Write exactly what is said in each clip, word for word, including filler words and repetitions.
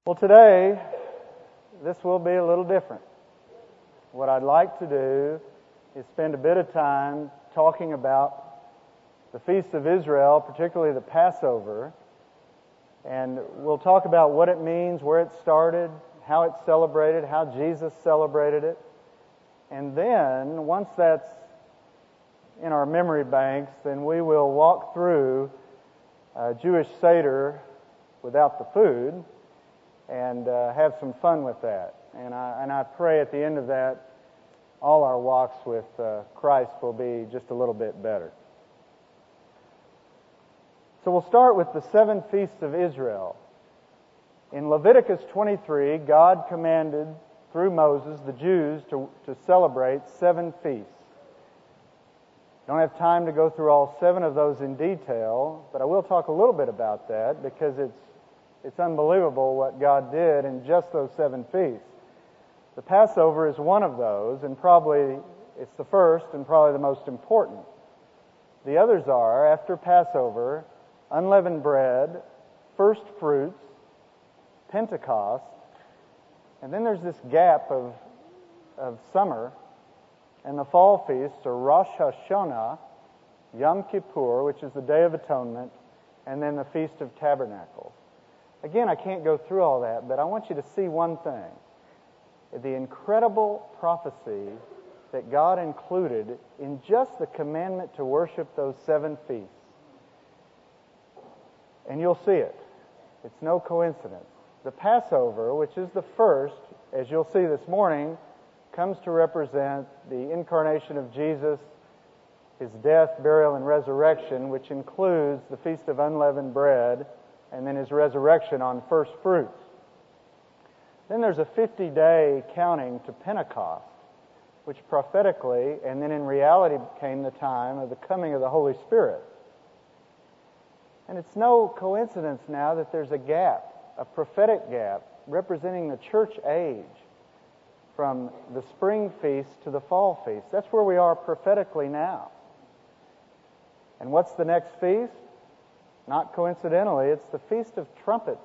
Well, today, this will be a little different. What I'd like to do is spend a bit of time talking about the Feast of Israel, particularly the Passover, and we'll talk about what it means, where it started, how it's celebrated, how Jesus celebrated it, and then, once that's in our memory banks, then we will walk through a Jewish Seder without the food, and uh, have some fun with that. And I, and I pray at the end of that, all our walks with uh, Christ will be just a little bit better. So we'll start with the seven feasts of Israel. In Leviticus twenty-three, God commanded through Moses the Jews to, to celebrate seven feasts. Don't have time to go through all seven of those in detail, but I will talk a little bit about that because it's It's unbelievable what God did in just those seven feasts. The Passover is one of those, and probably it's the first and probably the most important. The others are, after Passover, unleavened bread, first fruits, Pentecost, and then there's this gap of, of summer, and the fall feasts are Rosh Hashanah, Yom Kippur, which is the Day of Atonement, and then the Feast of Tabernacles. Again, I can't go through all that, but I want you to see one thing. The incredible prophecy that God included in just the commandment to worship those seven feasts. And you'll see it. It's no coincidence. The Passover, which is the first, as you'll see this morning, comes to represent the incarnation of Jesus, His death, burial, and resurrection, which includes the Feast of Unleavened Bread, and then His resurrection on first fruits. Then there's a fifty-day counting to Pentecost, which prophetically and then in reality became the time of the coming of the Holy Spirit. And it's no coincidence now that there's a gap, a prophetic gap, representing the church age from the spring feast to the fall feast. That's where we are prophetically now. And what's the next feast? Not coincidentally, it's the Feast of Trumpets.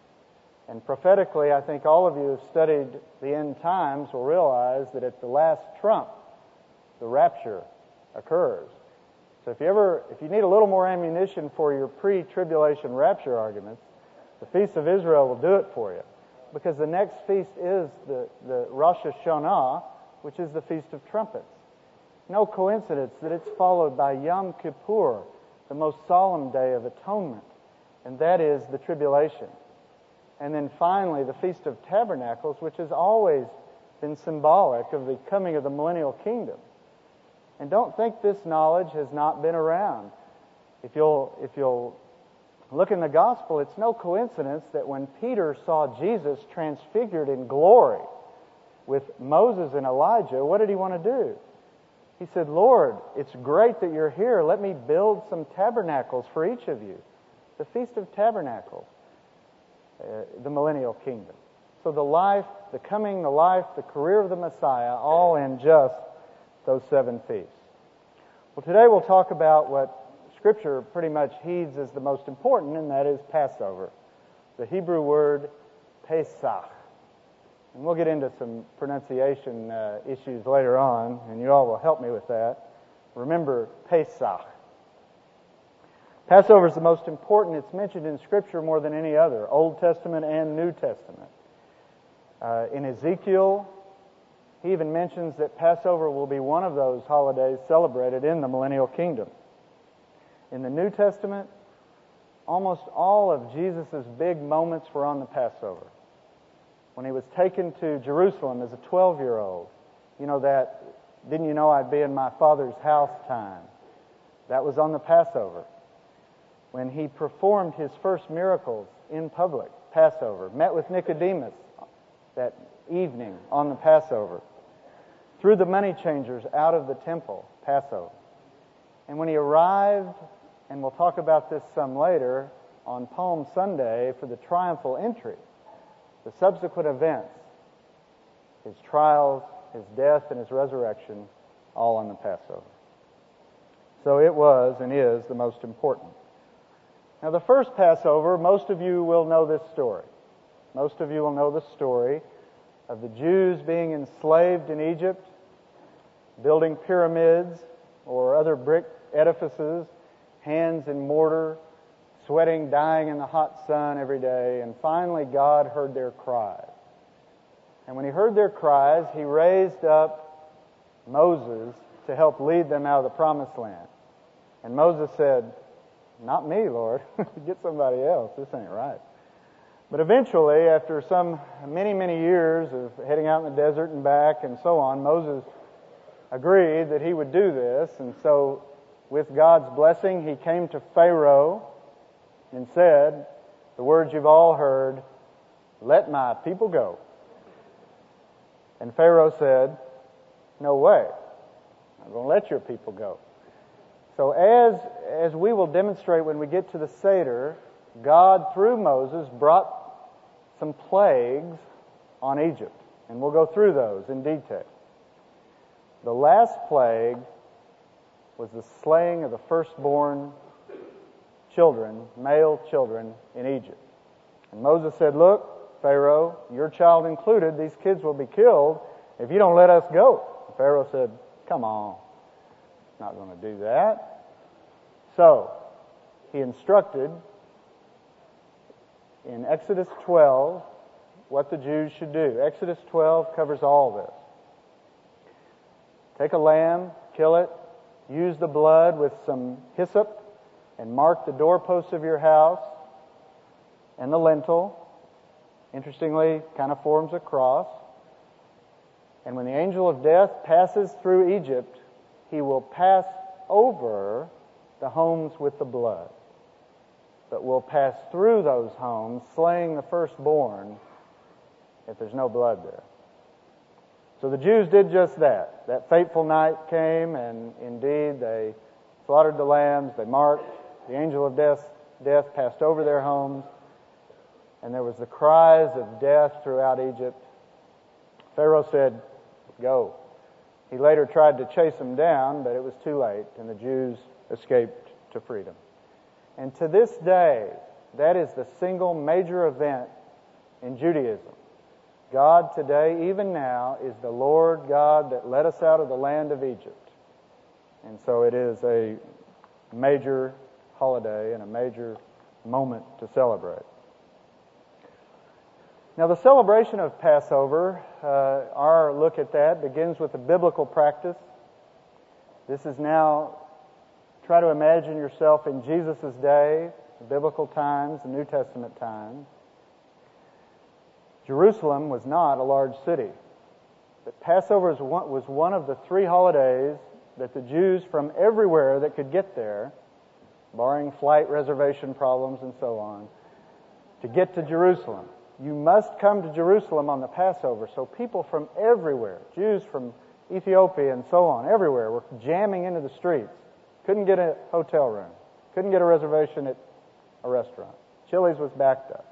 And prophetically, I think all of you who have studied the end times will realize that at the last trump, the rapture occurs. So if you ever, if you need a little more ammunition for your pre-tribulation rapture arguments, the Feast of Israel will do it for you. Because the next feast is the, the Rosh Hashanah, which is the Feast of Trumpets. No coincidence that it's followed by Yom Kippur, the most solemn day of atonement, and that is the tribulation. And then finally, the Feast of Tabernacles, which has always been symbolic of the coming of the millennial kingdom. And don't think this knowledge has not been around. If you'll, if you'll look in the gospel, it's no coincidence that when Peter saw Jesus transfigured in glory with Moses and Elijah, what did he want to do? He said, Lord, it's great that you're here. Let me build some tabernacles for each of you. The Feast of Tabernacles, uh, the millennial kingdom. So the life, the coming, the life, the career of the Messiah, all in just those seven feasts. Well, today we'll talk about what Scripture pretty much heeds as the most important, and that is Passover. The Hebrew word Pesach. And we'll get into some pronunciation uh, issues later on, and you all will help me with that. Remember, Pesach. Passover is the most important. It's mentioned in Scripture more than any other, Old Testament and New Testament. Uh, in Ezekiel, he even mentions that Passover will be one of those holidays celebrated in the millennial kingdom. In the New Testament, almost all of Jesus' big moments were on the Passover. When he was taken to Jerusalem as a twelve-year-old, you know that, didn't you know I'd be in my Father's house time? That was on the Passover. When he performed his first miracles in public, Passover. Met with Nicodemus that evening on the Passover. Threw the money changers out of the temple, Passover. And when he arrived, and we'll talk about this some later, on Palm Sunday for the triumphal entry, the subsequent events, his trials, his death, and his resurrection, all on the Passover. So it was and is the most important. Now the first Passover, most of you will know this story. Most of you will know the story of the Jews being enslaved in Egypt, building pyramids or other brick edifices, hands in mortar, sweating, dying in the hot sun every day, and finally God heard their cries. And when He heard their cries, He raised up Moses to help lead them out of the promised land. And Moses said, "Not me, Lord. Get somebody else. This ain't right." But eventually, after some many, many years of heading out in the desert and back and so on, Moses agreed that he would do this. And so, with God's blessing, he came to Pharaoh and said, the words you've all heard, "Let my people go." And Pharaoh said, "No way. I'm going to let your people go." So as, as we will demonstrate when we get to the Seder, God, through Moses, brought some plagues on Egypt. And we'll go through those in detail. The last plague was the slaying of the firstborn children, male children, in Egypt. And Moses said, "Look, Pharaoh, your child included, these kids will be killed if you don't let us go." And Pharaoh said, "Come on, not going to do that." So, he instructed in Exodus twelve what the Jews should do. Exodus twelve covers all this. Take a lamb, kill it, use the blood with some hyssop, and mark the doorposts of your house and the lintel. Interestingly, kind of forms a cross. And when the angel of death passes through Egypt, he will pass over the homes with the blood, but will pass through those homes, slaying the firstborn if there's no blood there. So the Jews did just that. That fateful night came, and indeed they slaughtered the lambs, they marked, the angel of death, death passed over their homes, and there was the cries of death throughout Egypt. Pharaoh said, "Go." He later tried to chase them down, but it was too late, and the Jews escaped to freedom. And to this day, that is the single major event in Judaism. God today, even now, is the Lord God that led us out of the land of Egypt. And so it is a major holiday and a major moment to celebrate. Now, the celebration of Passover, uh, our look at that begins with a biblical practice. This is now, try to imagine yourself in Jesus' day, the biblical times, the New Testament times. Jerusalem was not a large city, but Passover was one, was one of the three holidays that the Jews from everywhere that could get there, barring flight reservation problems and so on, to get to Jerusalem. You must come to Jerusalem on the Passover. So people from everywhere, Jews from Ethiopia and so on, everywhere, were jamming into the streets. Couldn't get a hotel room. Couldn't get a reservation at a restaurant. Chili's was backed up.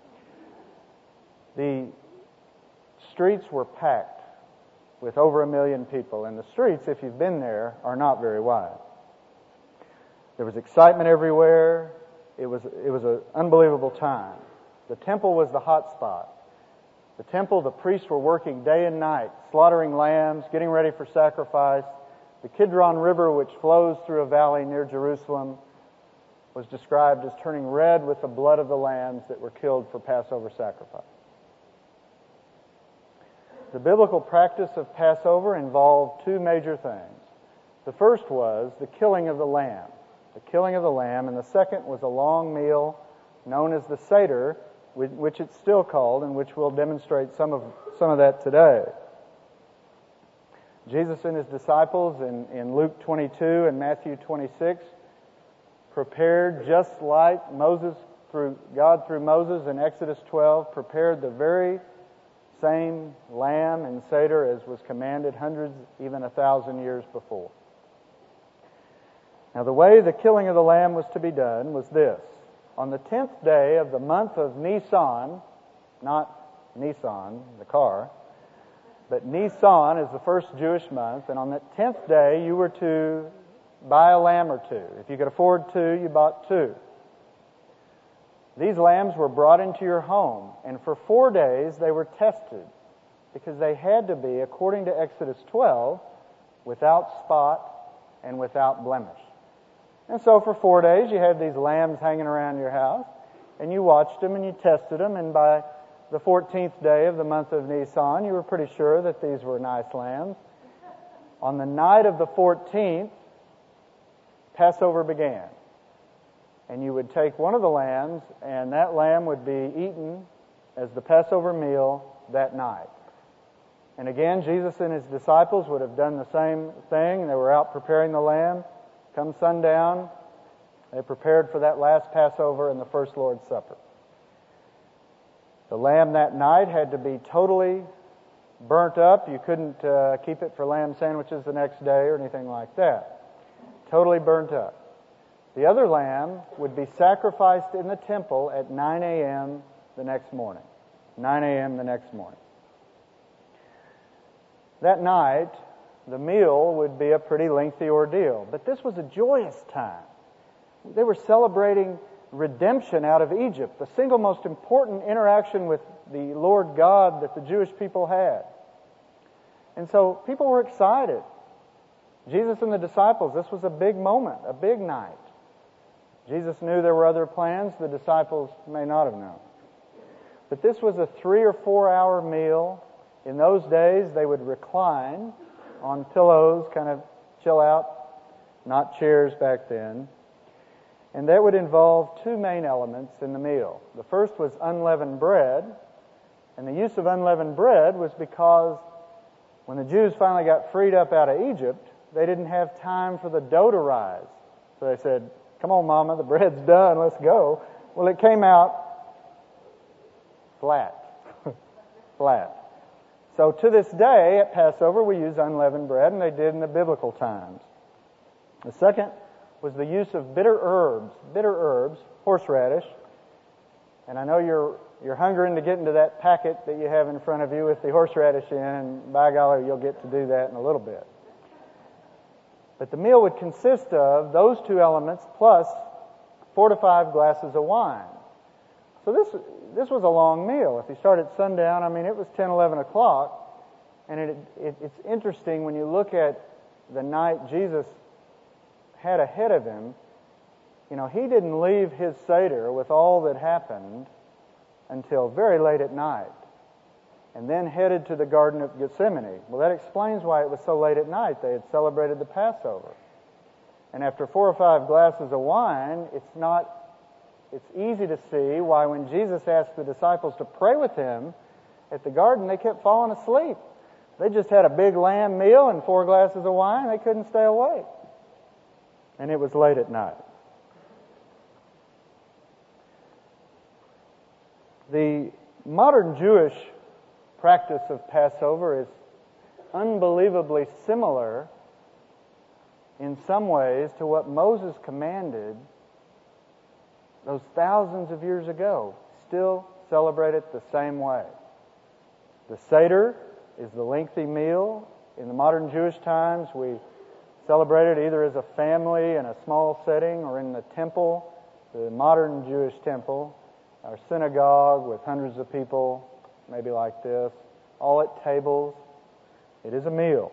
The streets were packed with over a million people. And the streets, if you've been there, are not very wide. There was excitement everywhere. It was, it was an unbelievable time. The temple was the hot spot. The temple, the priests were working day and night, slaughtering lambs, getting ready for sacrifice. The Kidron River, which flows through a valley near Jerusalem, was described as turning red with the blood of the lambs that were killed for Passover sacrifice. The biblical practice of Passover involved two major things. The first was the killing of the lamb. The killing of the lamb, and the second was a long meal known as the Seder, which it's still called, and which we'll demonstrate some of some of that today. Jesus and his disciples in, in Luke twenty-two and Matthew twenty-six prepared, just like Moses through God through Moses in Exodus twelve, prepared the very same lamb and Seder as was commanded hundreds, even a thousand years before. Now, the way the killing of the lamb was to be done was this. On the tenth day of the month of Nisan, not Nissan, the car, but Nisan is the first Jewish month, and on that tenth day you were to buy a lamb or two. If you could afford two, you bought two. These lambs were brought into your home, and for four days they were tested, because they had to be, according to Exodus twelve, without spot and without blemish. And so for four days you had these lambs hanging around your house, and you watched them and you tested them, and by the fourteenth day of the month of Nisan, you were pretty sure that these were nice lambs. On the night of the fourteenth, Passover began. And you would take one of the lambs, and that lamb would be eaten as the Passover meal that night. And again, Jesus and his disciples would have done the same thing. They were out preparing the lamb. Come sundown, they prepared for that last Passover and the first Lord's Supper. The lamb that night had to be totally burnt up. You couldn't uh, keep it for lamb sandwiches the next day or anything like that. Totally burnt up. The other lamb would be sacrificed in the temple at nine a.m. the next morning. nine a.m. the next morning. That night, the meal would be a pretty lengthy ordeal. But this was a joyous time. They were celebrating redemption out of Egypt, the single most important interaction with the Lord God that the Jewish people had. And so people were excited. Jesus and the disciples, this was a big moment, a big night. Jesus knew there were other plans. The disciples may not have known. But this was a three or four hour meal. In those days, they would recline on pillows, kind of chill out, not chairs back then. And that would involve two main elements in the meal. The first was unleavened bread. And the use of unleavened bread was because when the Jews finally got freed up out of Egypt, they didn't have time for the dough to rise. So they said, "Come on, Mama, the bread's done, let's go." Well, it came out flat. Flat. So to this day, at Passover, we use unleavened bread, and they did in the biblical times. The second was the use of bitter herbs, bitter herbs, horseradish. And I know you're you're hungering to get into that packet that you have in front of you with the horseradish in, and by golly, you'll get to do that in a little bit. But the meal would consist of those two elements plus four to five glasses of wine. So this this was a long meal. If you start at sundown, I mean, it was ten, eleven o'clock. And it, it, it's interesting when you look at the night Jesus had ahead of him. You know, he didn't leave his Seder with all that happened until very late at night, and then headed to the Garden of Gethsemane. Well, that explains why it was so late at night. They had celebrated the Passover. And after four or five glasses of wine, it's not, it's easy to see why when Jesus asked the disciples to pray with him at the garden, they kept falling asleep. They just had a big lamb meal and four glasses of wine. They couldn't stay awake. And it was late at night. The modern Jewish practice of Passover is unbelievably similar in some ways to what Moses commanded those thousands of years ago. Still celebrate it the same way. The Seder is the lengthy meal. In the modern Jewish times, we celebrate it either as a family in a small setting or in the temple, the modern Jewish temple, our synagogue with hundreds of people, maybe like this, all at tables. It is a meal.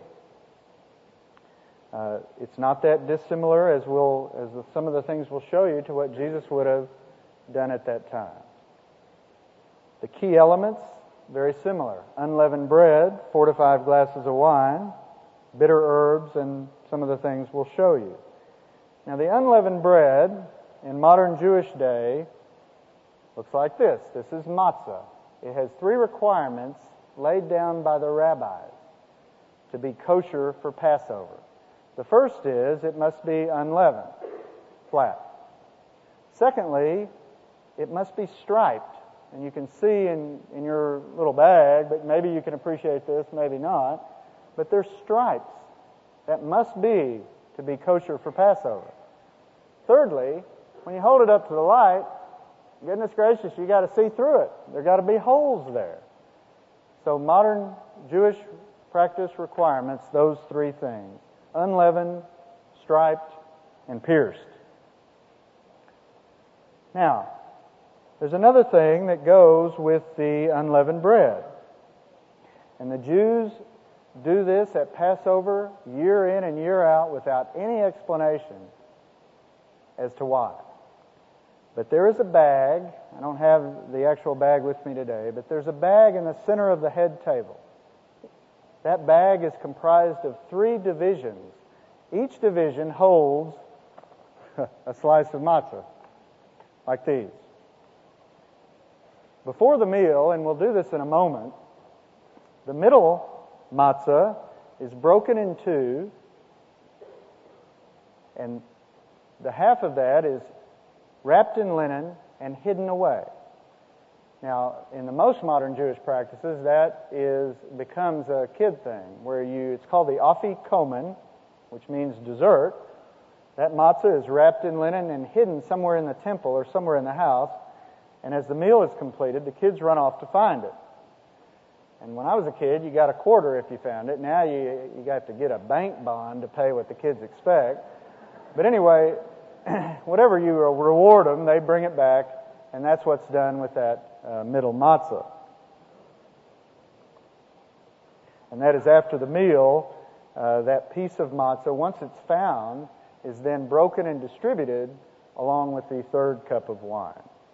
Uh, it's not that dissimilar as we'll, as the, some of the things we'll show you to what Jesus would have done at that time. The key elements, very similar. Unleavened bread, four to five glasses of wine, bitter herbs, and some of the things we'll show you. Now, the unleavened bread in modern Jewish day looks like this. This is matzah. It has three requirements laid down by the rabbis to be kosher for Passover. The first is it must be unleavened, flat. Secondly, it must be striped. And you can see in, in your little bag, but maybe you can appreciate this, maybe not. But there's stripes. That must be to be kosher for Passover. Thirdly, when you hold it up to the light, goodness gracious, you got to see through it. There got to be holes there. So modern Jewish practice requirements, those three things: unleavened, striped, and pierced. Now, There's another thing that goes with the unleavened bread. And the Jews do this at Passover year in and year out without any explanation as to why. But there is a bag, I don't have the actual bag with me today, but there's a bag in the center of the head table. That bag is comprised of three divisions. Each division holds a slice of matzah, like these. Before the meal, and we'll do this in a moment, the middle matzah is broken in two, and the half of that is wrapped in linen and hidden away. Now, in the most modern Jewish practices, that is becomes a kid thing, where you it's called the afikomen, which means dessert. That matzah is wrapped in linen and hidden somewhere in the temple or somewhere in the house, and as the meal is completed, the kids run off to find it. And when I was a kid, you got a quarter if you found it. Now you you got to get a bank bond to pay what the kids expect. But anyway, whatever you reward them, they bring it back, and that's what's done with that uh, middle matzah. And that is after the meal, uh, that piece of matzah, once it's found, is then broken and distributed along with the third cup of wine.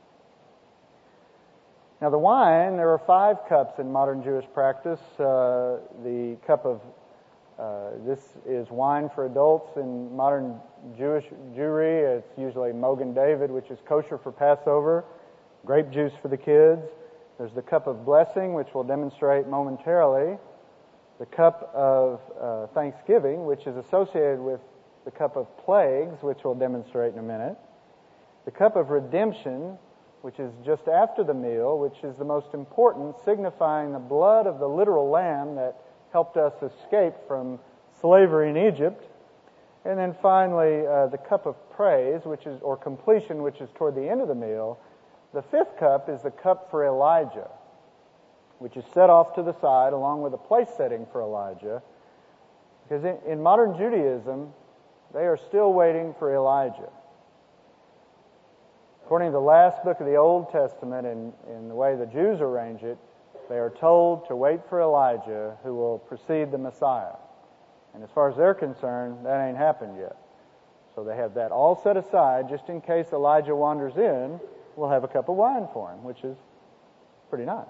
Now the wine, there are five cups in modern Jewish practice. Uh, the cup of, uh, this is wine for adults. In modern Jewish Jewry, it's usually Mogen David, which is kosher for Passover. Grape juice for the kids. There's the cup of blessing, which we'll demonstrate momentarily. The cup of uh, thanksgiving, which is associated with the cup of plagues, which we'll demonstrate in a minute. The cup of redemption, which is just after the meal, which is the most important, signifying the blood of the literal lamb that helped us escape from slavery in Egypt. And then finally, uh, the cup of praise, which is, or completion, which is toward the end of the meal. The fifth cup is the cup for Elijah, which is set off to the side along with a place setting for Elijah. Because in, in modern Judaism, they are still waiting for Elijah. According to the last book of the Old Testament, and in the way the Jews arrange it, they are told to wait for Elijah, who will precede the Messiah. And as far as they're concerned, that ain't happened yet. So they have that all set aside, just in case Elijah wanders in, we'll have a cup of wine for him, which is pretty nice.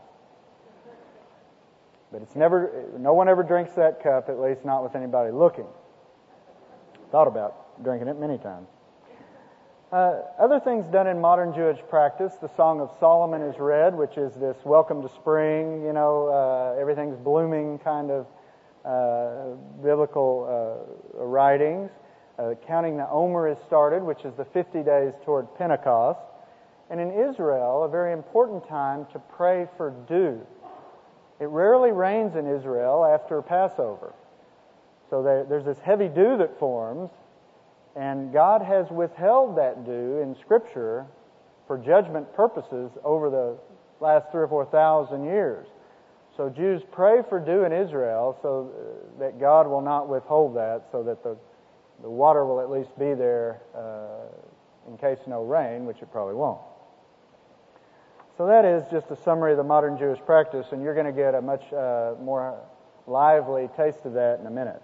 But it's never, no one ever drinks that cup, at least not with anybody looking. Thought about drinking it many times. Uh, other things done in modern Jewish practice, the Song of Solomon is read, which is this welcome to spring, you know, uh, everything's blooming kind of uh, biblical uh, writings. Uh, counting the Omer is started, which is the fifty days toward Pentecost. And in Israel, a very important time to pray for dew. It rarely rains in Israel after Passover. So there, there's this heavy dew that forms, and God has withheld that dew in Scripture for judgment purposes over the last three or four thousand years. So Jews pray for dew in Israel so that God will not withhold that, so that the, the water will at least be there uh, in case no rain, which it probably won't. So that is just a summary of the modern Jewish practice, and you're going to get a much uh, more lively taste of that in a minute.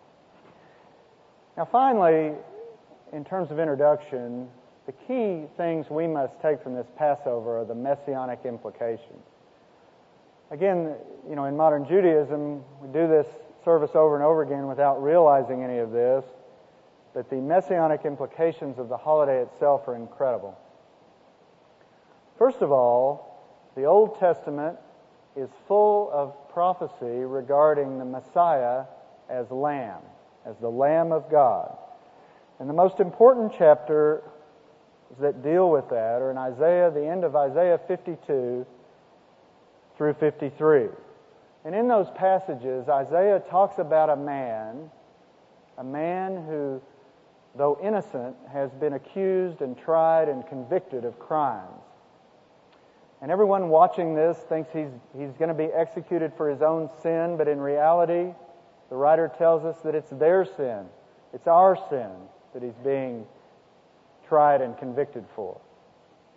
Now finally, in terms of introduction, the key things we must take from this Passover are the messianic implications. Again, you know, in modern Judaism, we do this service over and over again without realizing any of this, but the messianic implications of the holiday itself are incredible. First of all, the Old Testament is full of prophecy regarding the Messiah as Lamb, as the Lamb of God. And the most important chapters that deal with that are in Isaiah, the end of Isaiah fifty-two through fifty-three. And in those passages, Isaiah talks about a man, a man who, though innocent, has been accused and tried and convicted of crimes. And everyone watching this thinks he's he's going to be executed for his own sin, but in reality, the writer tells us that it's their sin. It's our sin that he's being tried and convicted for.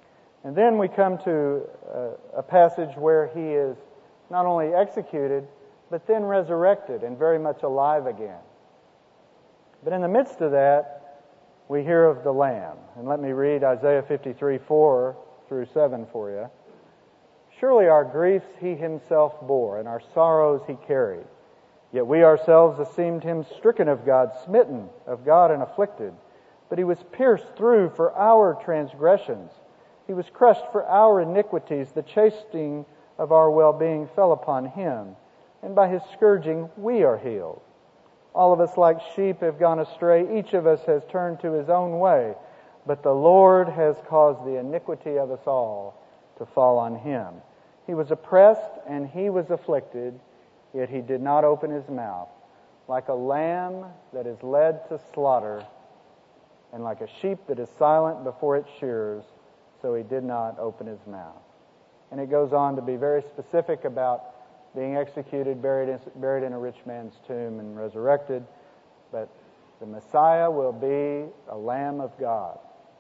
And then we come to a, a passage where he is not only executed, but then resurrected and very much alive again. But in the midst of that, we hear of the Lamb. And let me read Isaiah fifty-three, four through seven for you. Surely our griefs he himself bore, and our sorrows he carried. Yet we ourselves esteemed him stricken of God, smitten of God, and afflicted. But he was pierced through for our transgressions. He was crushed for our iniquities. The chastening of our well-being fell upon him, and by his scourging we are healed. All of us like sheep have gone astray. Each of us has turned to his own way. But the Lord has caused the iniquity of us all to fall on him. He was oppressed and he was afflicted, yet he did not open his mouth. Like a lamb that is led to slaughter, and like a sheep that is silent before its shearers, so he did not open his mouth. And it goes on to be very specific about being executed, buried in, buried in a rich man's tomb, and resurrected. But the Messiah will be a Lamb of God.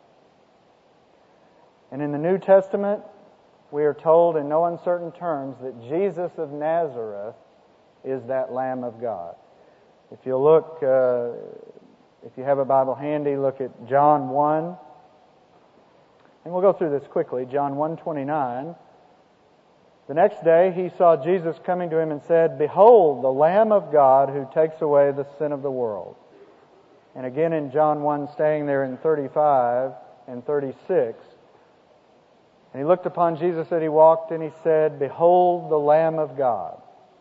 And in the New Testament, we are told in no uncertain terms that Jesus of Nazareth is that Lamb of God. If you look, uh, if you have a Bible handy, look at John one. And we'll go through this quickly. John one twenty-nine. The next day he saw Jesus coming to him and said, Behold, the Lamb of God who takes away the sin of the world. And again in John one, staying there in thirty-five and thirty-six. And he looked upon Jesus as he walked, and he said, Behold, the Lamb of God.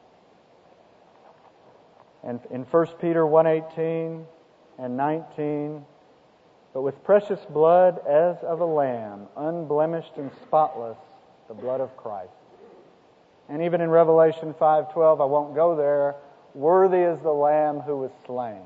And in First Peter one eighteen and nineteen, but with precious blood as of a lamb, unblemished and spotless, the blood of Christ. And even in Revelation five twelve, I won't go there, worthy is the Lamb who was slain.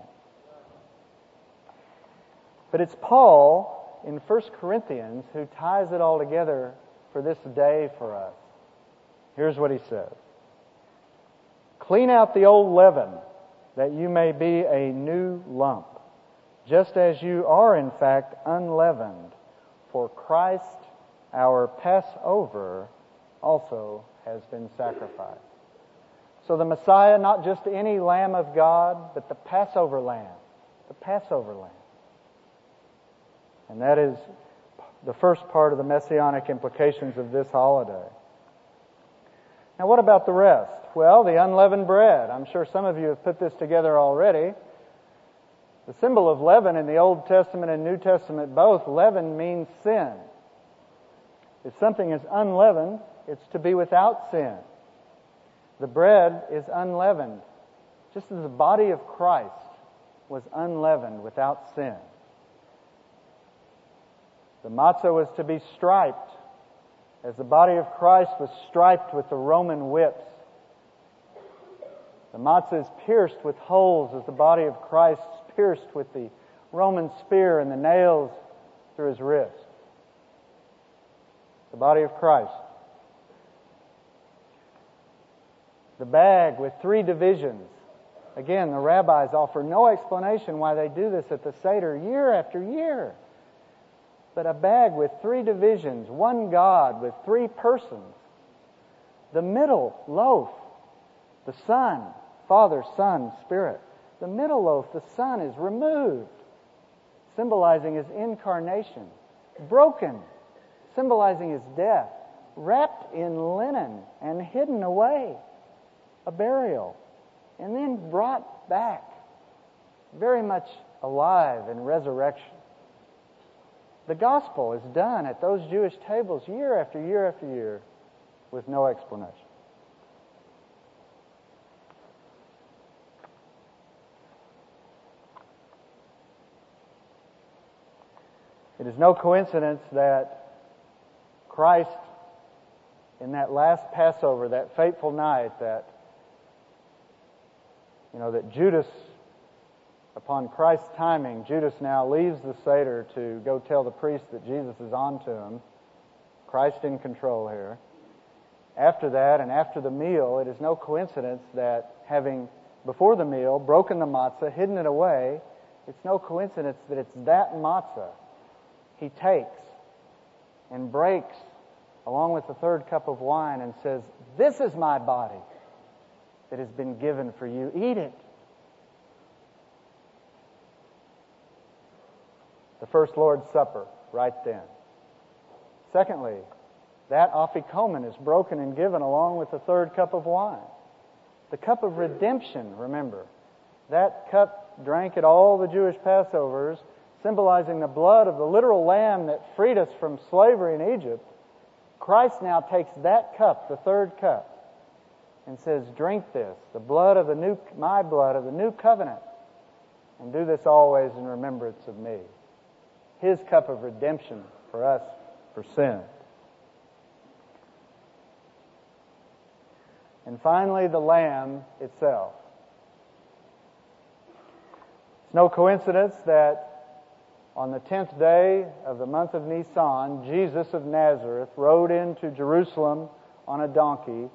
But it's Paul in First Corinthians who ties it all together for this day for us. Here's what he says. Clean out the old leaven, that you may be a new lump, just as you are in fact unleavened. For Christ, our Passover, also has been sacrificed. So the Messiah, not just any Lamb of God, but the Passover Lamb. The Passover Lamb. And that is the first part of the messianic implications of this holiday. Now what about the rest? Well, the unleavened bread. I'm sure some of you have put this together already. The symbol of leaven in the Old Testament and New Testament both, leaven means sin. If something is unleavened, it's to be without sin. The bread is unleavened, just as the body of Christ was unleavened without sin. The matzah was to be striped, as the body of Christ was striped with the Roman whips. The matzah is pierced with holes, as the body of Christ is pierced with the Roman spear and the nails through his wrist. The body of Christ. The bag with three divisions. Again, the rabbis offer no explanation why they do this at the Seder year after year. But a bag with three divisions, one God with three persons. The middle loaf, the Son, Father, Son, Spirit. The middle loaf, the Son, is removed, symbolizing his incarnation. Broken, symbolizing his death. Wrapped in linen and hidden away. A burial. And then brought back, very much alive in resurrection. The gospel is done at those Jewish tables year after year after year with no explanation. It is no coincidence that Christ, in that last Passover, that fateful night, that you know, that Judas, upon Christ's timing, Judas now leaves the Seder to go tell the priest that Jesus is on to him. Christ in control here. After that, and after the meal, it is no coincidence that having, before the meal, broken the matzah, hidden it away, it's no coincidence that it's that matzah he takes and breaks along with the third cup of wine, and says, "This is my body that has been given for you. Eat it." The first Lord's Supper, right then. Secondly, that afikomen is broken and given along with the third cup of wine. The cup of redemption, remember. That cup drank at all the Jewish Passovers, symbolizing the blood of the literal lamb that freed us from slavery in Egypt. Christ now takes that cup, the third cup, and says, "Drink this, the blood of the new, my blood of the new covenant, and do this always in remembrance of me." His cup of redemption for us for sin. And finally, the Lamb itself. It's no coincidence that on the tenth day of the month of Nisan, Jesus of Nazareth rode into Jerusalem on a donkey.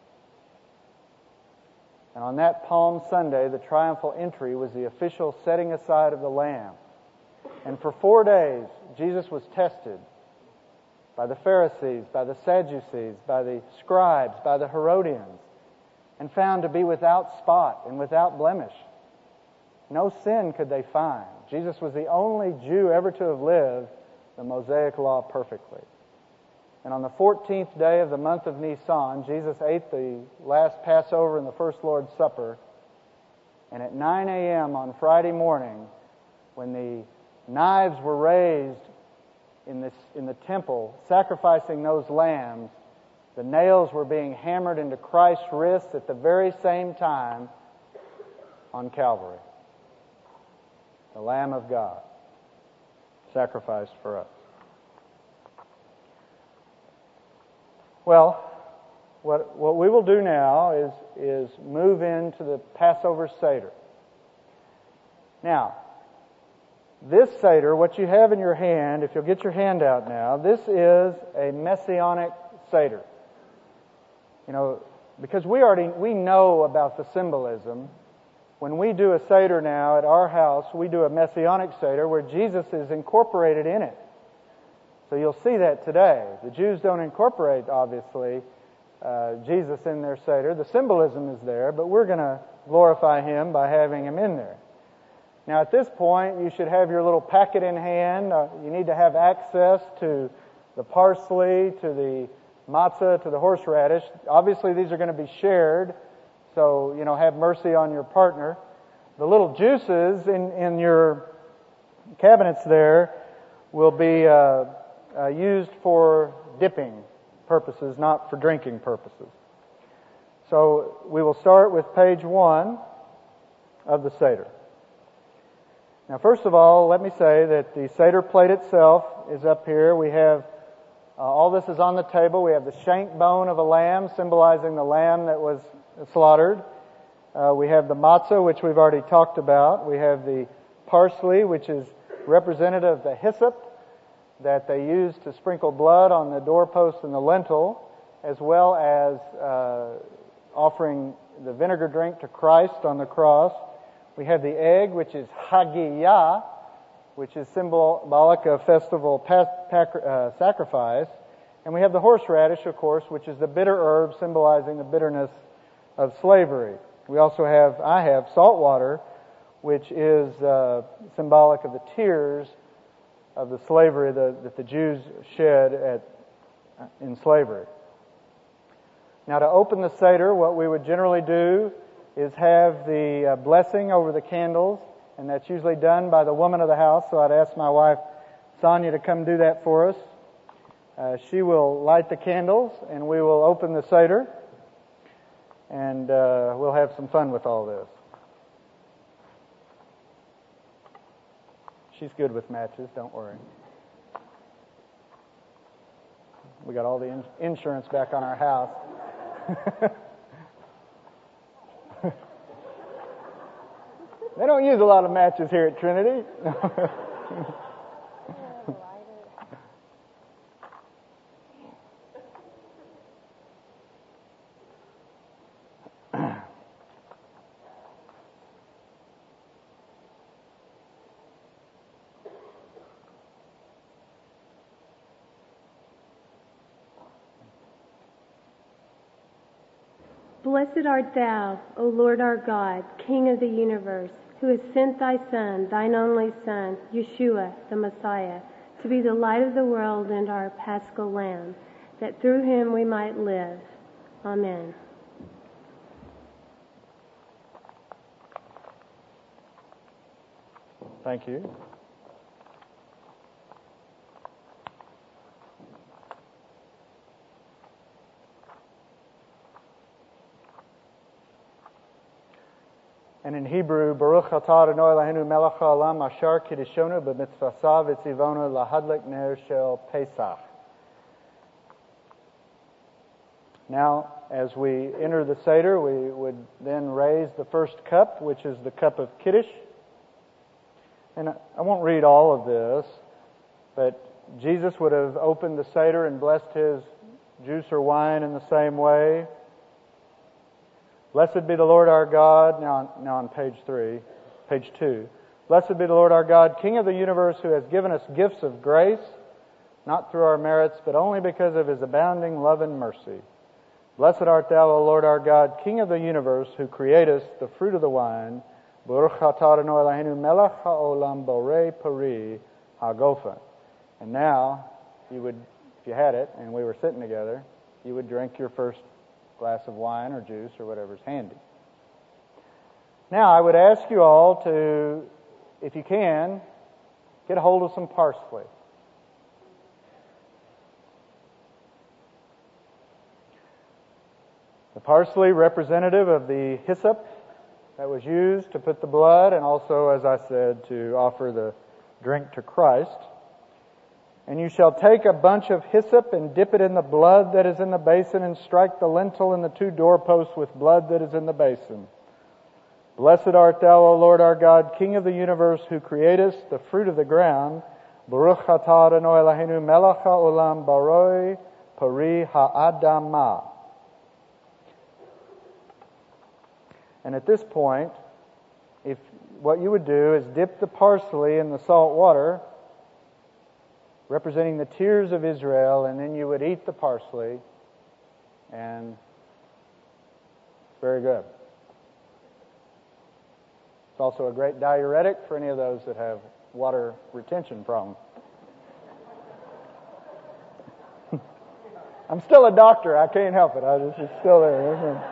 And on that Palm Sunday, the triumphal entry was the official setting aside of the Lamb. And for four days, Jesus was tested by the Pharisees, by the Sadducees, by the scribes, by the Herodians, and found to be without spot and without blemish. No sin could they find. Jesus was the only Jew ever to have lived the Mosaic Law perfectly. And on the fourteenth day of the month of Nisan, Jesus ate the last Passover and the first Lord's Supper. And at nine a.m. on Friday morning, when the knives were raised in this in the temple, sacrificing those lambs, the nails were being hammered into Christ's wrists at the very same time on Calvary. The Lamb of God, sacrificed for us. Well, what what we will do now is is move into the Passover Seder. Now, this Seder, what you have in your hand, if you'll get your hand out now, this is a Messianic Seder. You know, because we already we know about the symbolism. When we do a Seder now at our house, we do a Messianic Seder where Jesus is incorporated in it. So you'll see that today. The Jews don't incorporate, obviously, uh, Jesus in their Seder. The symbolism is there, but we're going to glorify Him by having Him in there. Now, at this point, you should have your little packet in hand. Uh, you need to have access to the parsley, to the matzah, to the horseradish. Obviously, these are going to be shared, so, you know, have mercy on your partner. The little juices in, in your cabinets there will be uh, uh, used for dipping purposes, not for drinking purposes. So, we will start with page one of the Seder. Now, first of all, let me say that the Seder plate itself is up here. We have, uh, all this is on the table. We have the shank bone of a lamb, symbolizing the lamb that was slaughtered. Uh, we have the matzah, which we've already talked about. We have the parsley, which is representative of the hyssop that they used to sprinkle blood on the doorpost and the lintel, as well as uh, offering the vinegar drink to Christ on the cross. We have the egg, which is Hagiyah, which is symbolic of festival pas- pac- uh, sacrifice. And we have the horseradish, of course, which is the bitter herb symbolizing the bitterness of slavery. We also have, I have salt water, which is uh, symbolic of the tears of the slavery that, that the Jews shed at, in slavery. Now, to open the Seder, what we would generally do is have the uh, blessing over the candles, and that's usually done by the woman of the house, so I'd ask my wife, Sonia, to come do that for us. Uh, she will light the candles, and we will open the Seder, and uh, we'll have some fun with all this. She's good with matches, don't worry. We got all the in- insurance back on our house. They don't use a lot of matches here at Trinity. Blessed art thou, O Lord our God, King of the universe, who has sent thy Son, thine only Son, Yeshua, the Messiah, to be the light of the world and our Paschal Lamb, that through him we might live. Amen. Thank you. And in Hebrew, Baruch atah Adonai Eloheinu melech haolam asher kiddushonu b'mitzvasav etzivonu lahadlik ner shel Pesach. Now, as we enter the Seder, we would then raise the first cup, which is the cup of Kiddush. And I won't read all of this, but Jesus would have opened the Seder and blessed his juice or wine in the same way. Blessed be the Lord our God, now, now on page three, page two. Blessed be the Lord our God, King of the universe, who has given us gifts of grace, not through our merits, but only because of his abounding love and mercy. Blessed art thou, O Lord our God, King of the universe, who createst the fruit of the wine. Baruch atah Adonai Eloheinu melech haolam borei pari hagofen. And now, you would, if you had it, and we were sitting together, you would drink your first glass of wine or juice or whatever's handy. Now, I would ask you all to, if you can, get a hold of some parsley. The parsley, representative of the hyssop that was used to put the blood, and also, as I said, to offer the drink to Christ. And you shall take a bunch of hyssop and dip it in the blood that is in the basin, and strike the lintel and the two doorposts with blood that is in the basin. Blessed art thou, O Lord our God, King of the universe, who createst the fruit of the ground. Baruch atah Adonai Eloheinu melech haolam borei pari ha'adamah. And at this point, if what you would do is dip the parsley in the salt water, representing the tears of Israel, and then you would eat the parsley, and it's very good. It's also a great diuretic for any of those that have water retention problems. I'm still a doctor. I can't help it. I just, it's still there.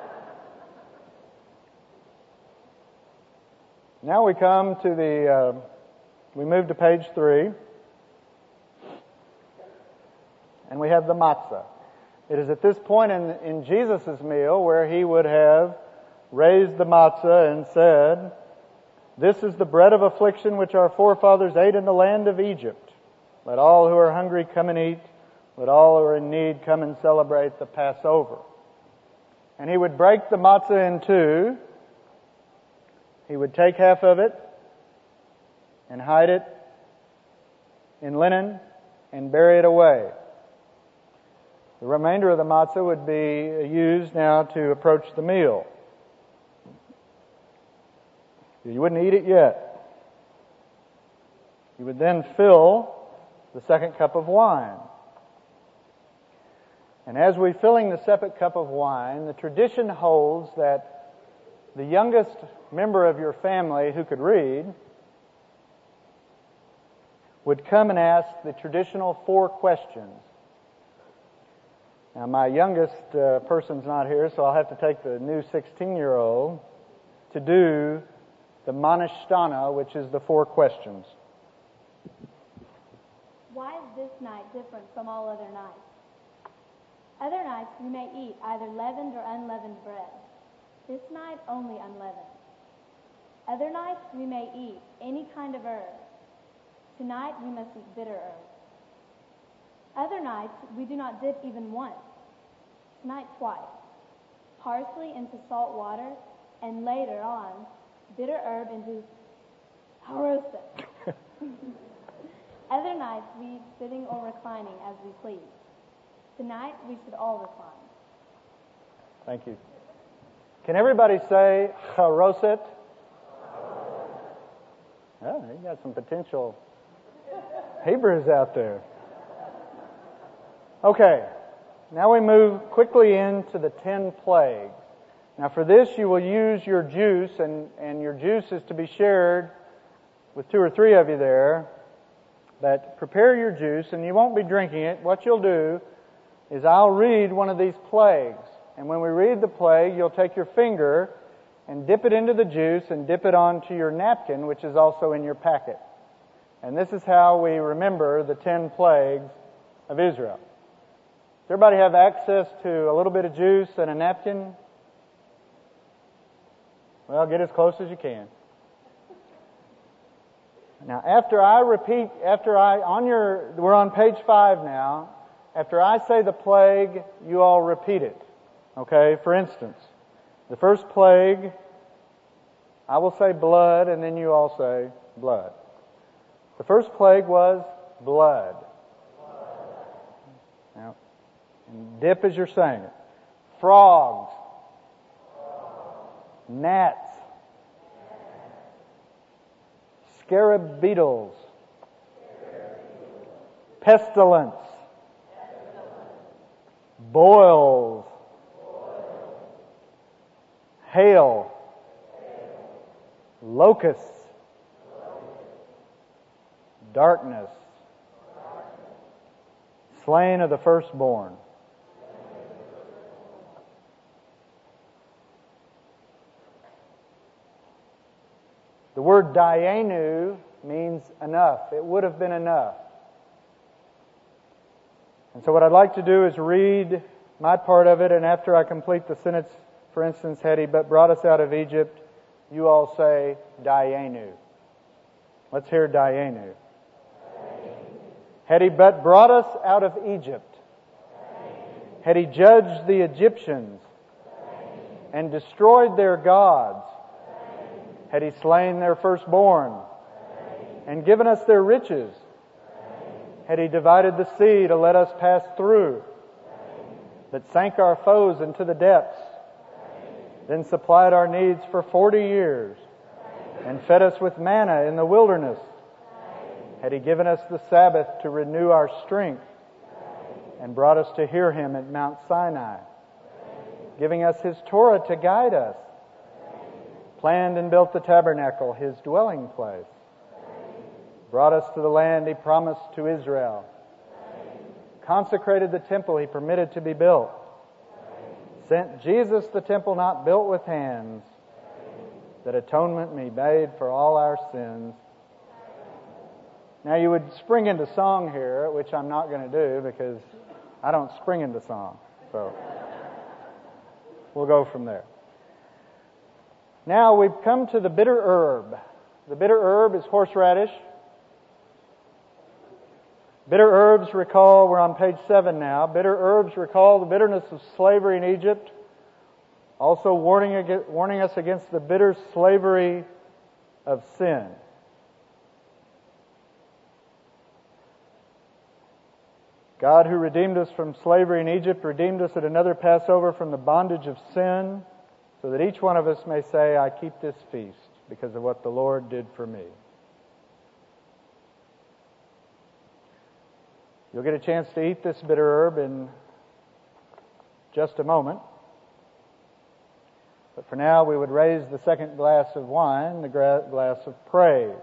Now we come to the, uh, we move to page three, and we have the matzah. It is at this point in, in Jesus' meal where he would have raised the matzah and said, "This is the bread of affliction which our forefathers ate in the land of Egypt. Let all who are hungry come and eat. Let all who are in need come and celebrate the Passover." And he would break the matzah in two. He would take half of it and hide it in linen and bury it away. The remainder of the matzah would be used now to approach the meal. You wouldn't eat it yet. You would then fill the second cup of wine. And as we're filling the second cup of wine, the tradition holds that the youngest member of your family who could read would come and ask the traditional four questions. Now, my youngest uh, person's not here, so I'll have to take the new sixteen-year-old to do the Manishtana, which is the four questions. Why is this night different from all other nights? Other nights you may eat either leavened or unleavened bread. This night only unleavened. Other nights we may eat any kind of herb. Tonight we must eat bitter herbs. Other nights we do not dip even once. Tonight twice. Parsley into salt water, and later on, bitter herb into haroset. Other nights we eat sitting or reclining as we please. Tonight we should all recline. Thank you. Can everybody say haroset? Oh, you got some potential Hebrews out there. Okay, Now we move quickly into the ten plagues. Now for this you will use your juice, and, and your juice is to be shared with two or three of you there. But prepare your juice, and you won't be drinking it. What you'll do is I'll read one of these plagues. And when we read the plague, you'll take your finger and dip it into the juice and dip it onto your napkin, which is also in your packet. And this is how we remember the ten plagues of Israel. Does everybody have access to a little bit of juice and a napkin? Well, get as close as you can. Now, after I repeat, after I, on your, we're on page five now. After I say the plague, you all repeat it. Okay? For instance, the first plague, I will say blood, and then you all say blood. The first plague was blood. Now, and dip as you're saying it. Frogs. Gnats. Scarab beetles. Pestilence. Boils. Hail. Locusts. Darkness. Slain of the firstborn. The word dayenu means enough. It would have been enough. And so what I'd like to do is read my part of it, and after I complete the sentence, for instance, had he but brought us out of Egypt, you all say dayenu. Let's hear dayenu. Had he but brought us out of Egypt, had he judged the Egyptians and destroyed their gods, had he slain their firstborn and given us their riches, had he divided the sea to let us pass through, but sank our foes into the depths, then supplied our needs for forty years and fed us with manna in the wilderness, had he given us the Sabbath to renew our strength and brought us to hear him at Mount Sinai, giving us his Torah to guide us, planned and built the tabernacle, his dwelling place, brought us to the land he promised to Israel, consecrated the temple he permitted to be built, sent Jesus the temple not built with hands, that atonement be made for all our sins. Now you would spring into song here, which I'm not going to do because I don't spring into song. So we'll go from there. Now we've come to the bitter herb. The bitter herb is horseradish. Bitter herbs recall, we're on page seven now, bitter herbs recall the bitterness of slavery in Egypt, also warning, warning us against the bitter slavery of sin. God, who redeemed us from slavery in Egypt, redeemed us at another Passover from the bondage of sin, so that each one of us may say, I keep this feast because of what the Lord did for me. You'll get a chance to eat this bitter herb in just a moment. But for now, we would raise the second glass of wine, the glass of praise.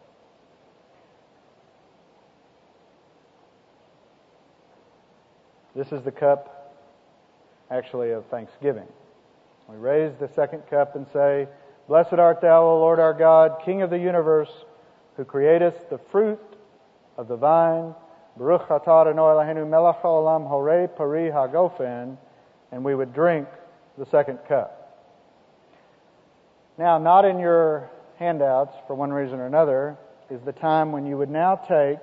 This is the cup, actually, of thanksgiving. We raise the second cup and say, Blessed art thou, O Lord our God, King of the universe, who createst the fruit of the vine. Baruch atah Adonai Eloheinu melech haolam horei pari hagofen. And we would drink the second cup. Now, not in your handouts, for one reason or another, is the time when you would now take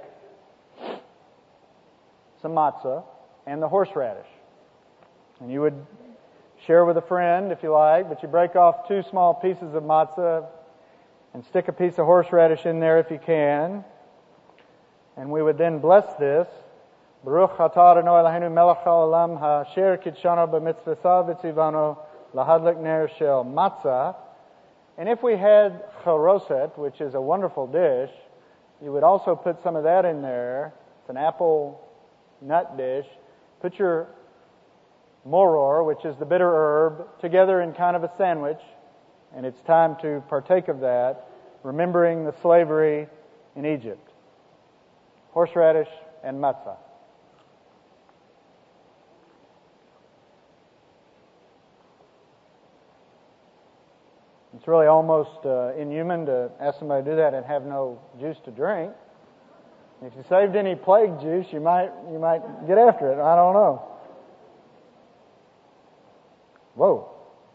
some matzah and the horseradish. And you would share with a friend if you like, but you break off two small pieces of matzah and stick a piece of horseradish in there if you can. And we would then bless this. Baruch atah Adonai Eloheinu melech haolam asher kitshanu b'mitzvosav v'tzivanu lahadlik ner shel matzah. And if we had charoset, which is a wonderful dish, you would also put some of that in there. It's an apple nut dish. Put your moror, which is the bitter herb, together in kind of a sandwich, and it's time to partake of that, remembering the slavery in Egypt. Horseradish and matzah. It's really almost uh, inhuman to ask somebody to do that and have no juice to drink. If you saved any plague juice, you might you might get after it. I don't know. Whoa.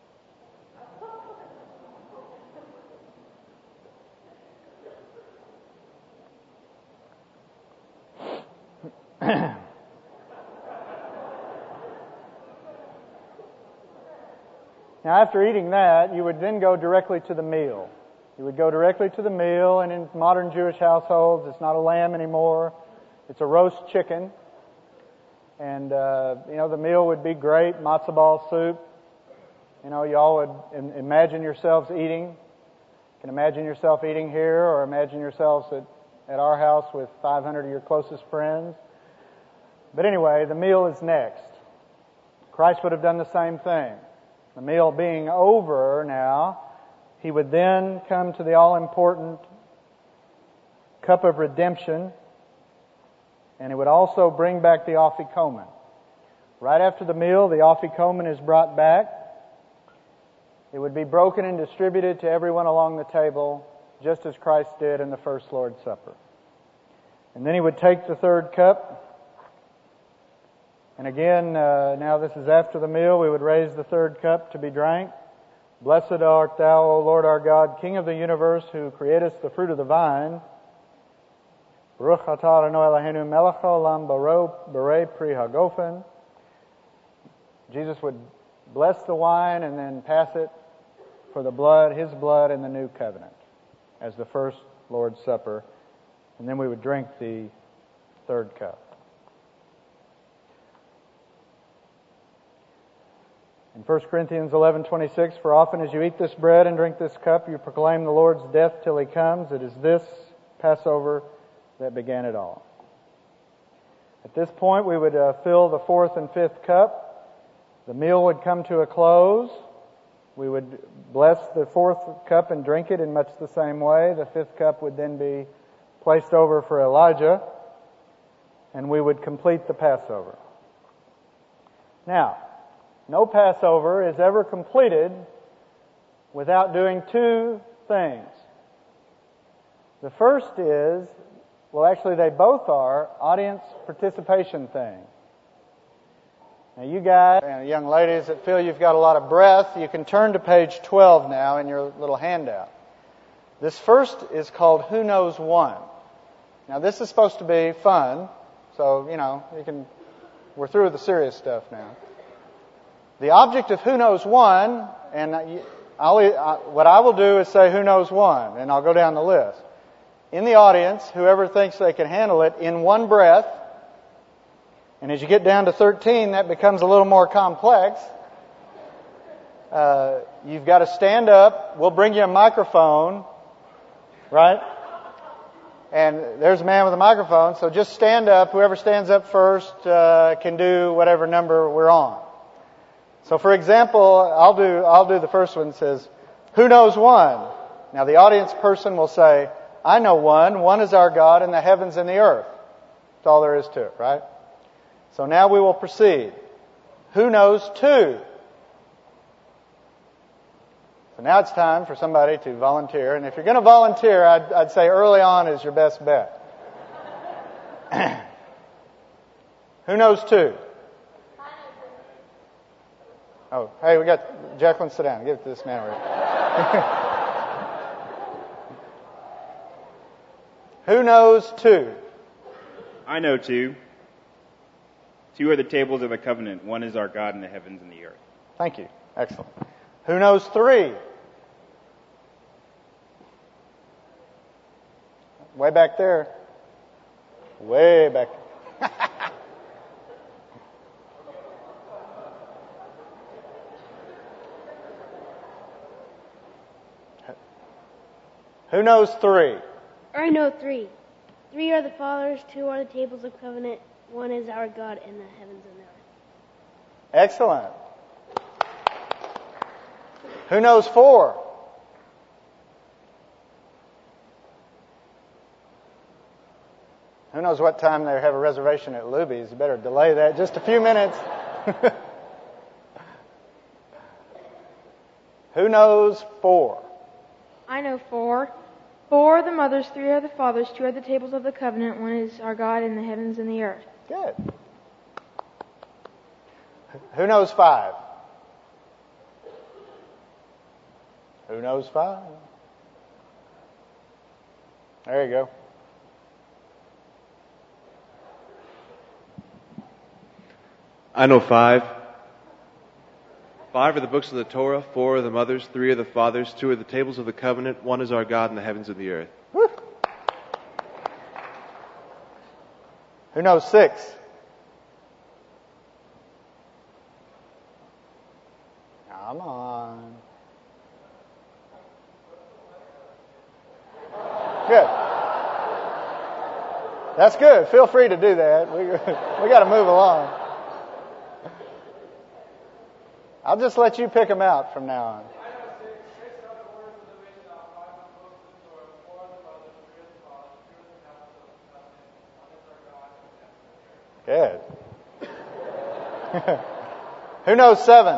Now, after eating that, you would then go directly to the meal. You would go directly to the meal, and in modern Jewish households, it's not a lamb anymore. It's a roast chicken. And, uh, you know, the meal would be great, matzo ball soup. You know, you all would imagine yourselves eating. You can imagine yourself eating here, or imagine yourselves at, at our house with five hundred of your closest friends. But anyway, the meal is next. Christ would have done the same thing. The meal being over now, He would then come to the all-important cup of redemption, and He would also bring back the afikomen. Right after the meal, the afikomen is brought back. It would be broken and distributed to everyone along the table, just as Christ did in the first Lord's Supper. And then He would take the third cup. And again, uh, now this is after the meal, we would raise the third cup to be drank. Blessed art Thou, O Lord our God, King of the universe, who createst the fruit of the vine. Baruch atah Adonai Eloheinu melech haolam borei pri hagofen. Jesus would bless the wine and then pass it for the blood, His blood in the new covenant, as the first Lord's Supper. And then we would drink the third cup. In First Corinthians eleven twenty-six, for often as you eat this bread and drink this cup, you proclaim the Lord's death till He comes. It is this Passover that began it all. At this point, we would uh, fill the fourth and fifth cup. The meal would come to a close. We would bless the fourth cup and drink it in much the same way. The fifth cup would then be placed over for Elijah, and we would complete the Passover. Now, no Passover is ever completed without doing two things. The first is, well actually they both are, audience participation things. Now you guys, and young ladies that feel you've got a lot of breath, you can turn to page twelve now in your little handout. This first is called Who Knows One. Now this is supposed to be fun, so, you know, you can, we're through with the serious stuff now. The object of Who Knows One, and I'll, what I will do is say Who Knows One, and I'll go down the list. In the audience, whoever thinks they can handle it in one breath, and as you get down to thirteen, that becomes a little more complex. Uh, you've got to stand up. We'll bring you a microphone, right? And there's a man with a microphone, so just stand up. Whoever stands up first uh, can do whatever number we're on. So, for example, I'll do I'll do the first one. It says, "Who knows one?" Now, the audience person will say, "I know one. One is our God in the heavens and the earth." That's all there is to it, right? So now we will proceed. Who knows two? So now it's time for somebody to volunteer. And if you're going to volunteer, I'd, I'd say early on is your best bet. Who knows two? Oh, hey, we got Jacqueline. Sit down. Give it to this man right here. Who knows two? I know two. Two are the tables of the covenant. One is our God in the heavens and the earth. Thank you. Excellent. Who knows three? Way back there. Way back. Who knows three? I know three. Three are the fathers, two are the tables of covenant, one is our God in the heavens and the earth. Excellent. Who knows four? Who knows what time they have a reservation at Luby's? You better delay that just a few minutes. Who knows four? I know four. Four are the mothers, three are the fathers, two are the tables of the covenant, one is our God in the heavens and the earth. Good. Who knows five? Who knows five? There you go. I know five. Five are the books of the Torah, four are the mothers, three are the fathers, two are the tables of the covenant, one is our God in the heavens and the earth. Woo. Who knows six? Come on. Good. That's good. Feel free to do that. We, we got to move along. I'll just let you pick them out from now on. Good. Who knows seven?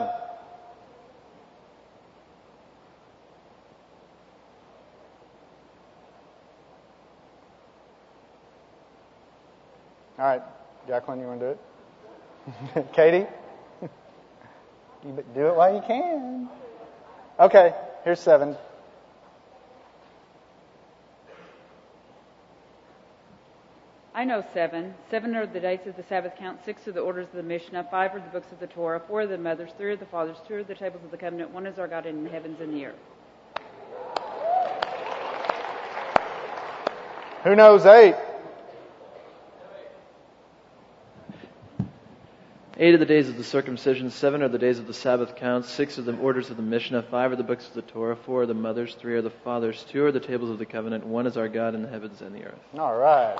All right, Jacqueline, you want to do it? Katie? You do it while you can. Okay, here's seven. I know seven. Seven are the dates of the Sabbath count. Six are the orders of the Mishnah. Five are the books of the Torah. Four are the mothers. Three are the fathers. Two are the tables of the covenant. One is our God in the heavens and the earth. Who knows eight? Eight are the days of the circumcision, seven are the days of the Sabbath count, six are the orders of the Mishnah, five are the books of the Torah, four are the mothers, three are the fathers, two are the tables of the covenant, one is our God in the heavens and the earth. All right.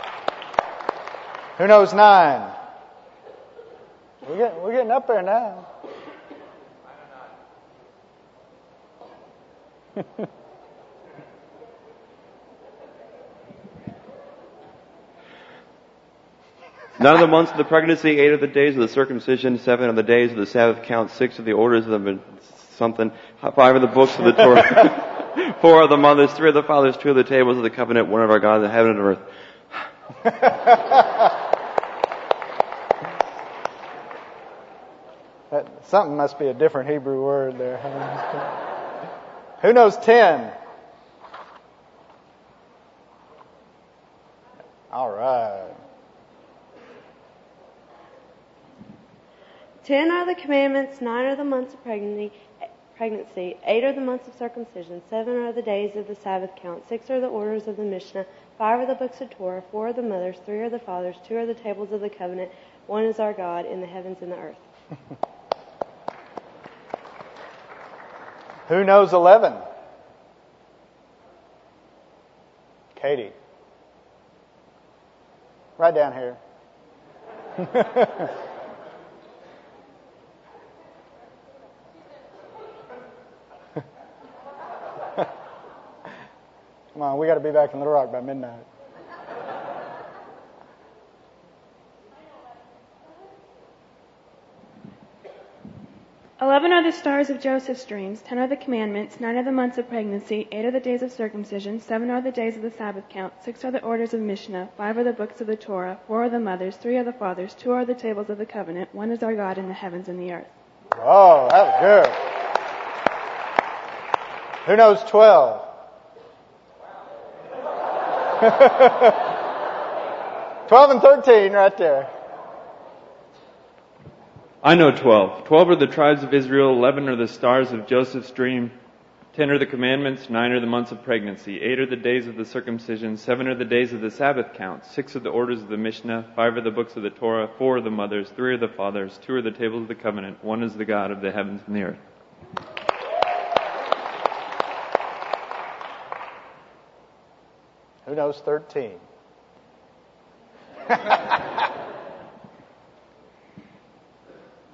Who knows nine? We're getting, we're getting up there now. None of the months of the pregnancy, eight of the days of the circumcision, seven of the days of the Sabbath count, six of the orders of the something, five of the books of the Torah, four of the mothers, three of the fathers, two of the tables of the covenant, one of our God in the heaven and earth. That, something must be a different Hebrew word there. Who knows ten? All right. Ten are the commandments, nine are the months of pregnancy, pregnancy, eight are the months of circumcision, seven are the days of the Sabbath count, six are the orders of the Mishnah, five are the books of Torah, four are the mothers, three are the fathers, two are the tables of the covenant, one is our God in the heavens and the earth. Who knows eleven? Katie. Right down here. Come on, we got to be back in Little Rock by midnight. Eleven are the stars of Joseph's dreams, ten are the commandments, nine are the months of pregnancy, eight are the days of circumcision, seven are the days of the Sabbath count, six are the orders of Mishnah, five are the books of the Torah, four are the mothers, three are the fathers, two are the tables of the covenant, one is our God in the heavens and the earth. Oh, that was good. Who knows twelve? twelve and thirteen right there. I know twelve. Twelve are the tribes of Israel, eleven are the stars of Joseph's dream, ten are the commandments, nine are the months of pregnancy, eight are the days of the circumcision, seven are the days of the Sabbath count, six are the orders of the Mishnah, five are the books of the Torah, four are the mothers, three are the fathers, two are the tables of the covenant, one is the God of the heavens and the earth. Who knows thirteen?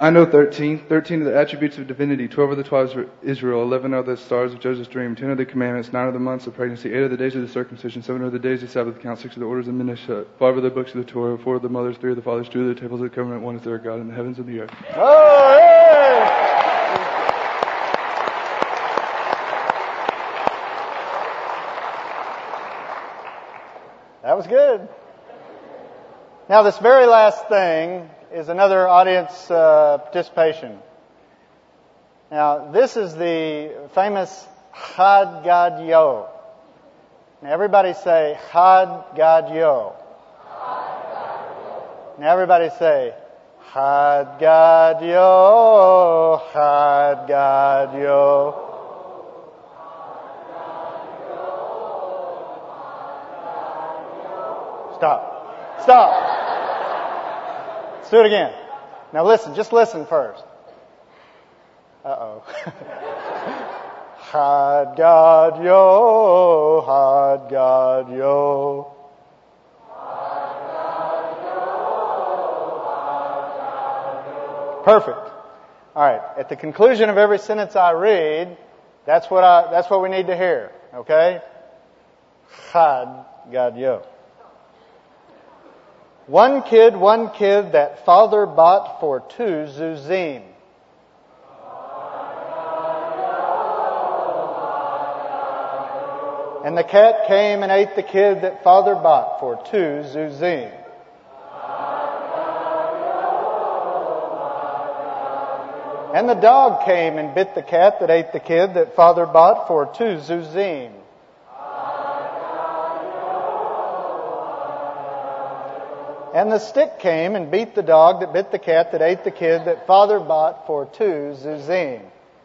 I know thirteen. Thirteen are the attributes of divinity. Twelve are the tribes of Israel. Eleven are the stars of Joseph's dream. Ten are the commandments. Nine are the months of pregnancy. Eight are the days of the circumcision. Seven are the days of Sabbath count. Six are the orders of Menashe. Five are the books of the Torah. Four are the mothers. Three are the fathers. Two are the tables of the covenant. One is their God in the heavens and the earth. Oh, yeah. That was good. Now, this very last thing is another audience uh, participation. Now, this is the famous Chad Gadyo. Now, everybody say Chad Gadyo. Now, everybody say Chad Gadyo, Chad Gadyo. Stop. Stop. Let's do it again. Now listen, just listen first. Uh-oh. Chad Gadyo, Chad Gadyo. Perfect. All right. At the conclusion of every sentence I read, that's what I, that's what we need to hear. Okay? Chad Gadyo. One kid, one kid that father bought for two zuzim. And the cat came and ate the kid that father bought for two zuzim. And the dog came and bit the cat that ate the kid that father bought for two zuzim. And the stick came and beat the dog that bit the cat that ate the kid that father bought for two zuzim.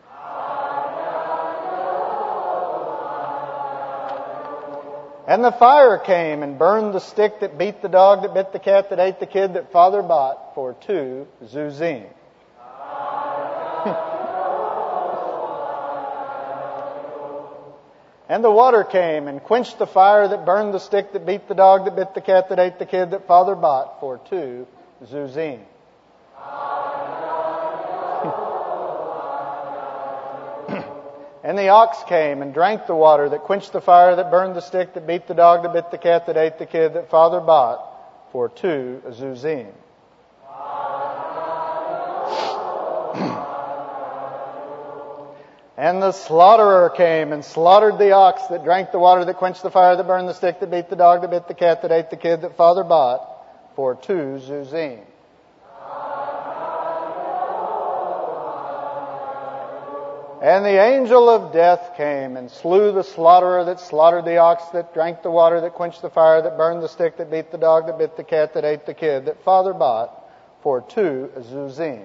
And the fire came and burned the stick that beat the dog that bit the cat that ate the kid that father bought for two zuzim. And the water came and quenched the fire that burned the stick that beat the dog that bit the cat that ate the kid that father bought for two zuzim. And the ox came and drank the water that quenched the fire that burned the stick that beat the dog that bit the cat that ate the kid that father bought for two zuzim. And the slaughterer came and slaughtered the ox that drank the water that quenched the fire that burned the stick that beat the dog that bit the cat that ate the kid that father bought for two zuzim. And the angel of death came and slew the slaughterer that slaughtered the ox that drank the water that quenched the fire that burned the stick that beat the dog that bit the cat that ate the kid that father bought for two zuzim.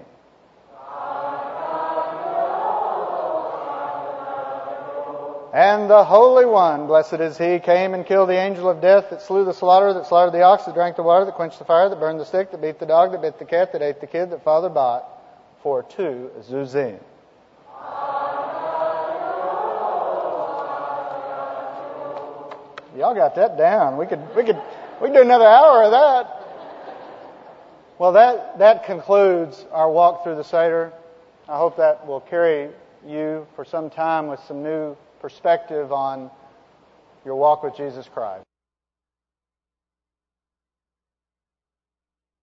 And the Holy One, blessed is He, came and killed the angel of death that slew the slaughterer that slaughtered the ox that drank the water that quenched the fire that burned the stick that beat the dog that bit the cat that ate the kid that father bought for two zuzim. Y'all got that down. We could we could we could do another hour of that. Well, that that concludes our walk through the Seder. I hope that will carry you for some time with some new perspective on your walk with Jesus Christ.